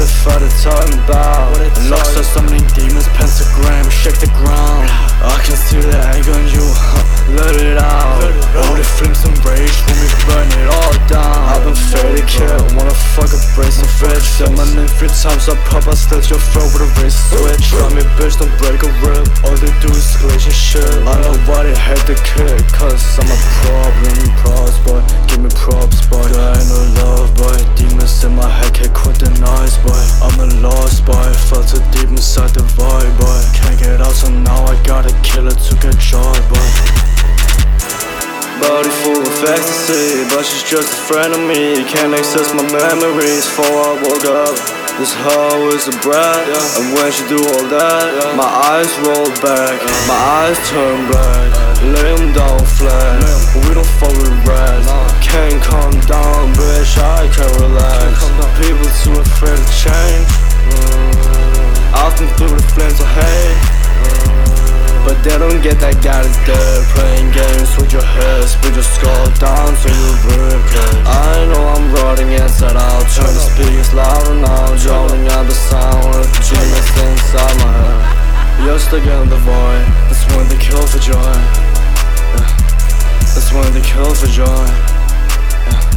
the fuck they talking about? Looks like so many demons, pentagram, shake the ground. I can see the anger in you, let it out. All the flames and rage, when we burn it all down. I've been faded kid, wanna fuck a brace and fetch. Said my name 3 times, I pop, I slit your throat with a razor switch. Try me bitch, don't break a rib, all they do is escalation shit. I know why they hate the kid, cause I'm a problem. Props boy, give me props boy. There ain't no love boy, demons in my head can't quit the noise boy. I'm a lost boy, felt too deep inside the void boy. Can't get out so now I gotta kill it to get joy boy. Body full of ecstasy, but she's just a friend of me. Can't access my memories before I woke up. This hoe is a brat, and when she do all that, my eyes roll back, my eyes turn black. Lay 'em down flat, we don't fuck with rats. Can't calm down, bitch, I can't relax. People too afraid to change. I've been through the flames of hate, but they don't get that God is dead. Playing games with your head, spit your skull down to your ribcage. I know I'm rotting inside out, turn the speakers louder now. Drowning out the sound of the genius inside my head. You're stuck in the void, that's when they kill for joy. That's when they kill for joy.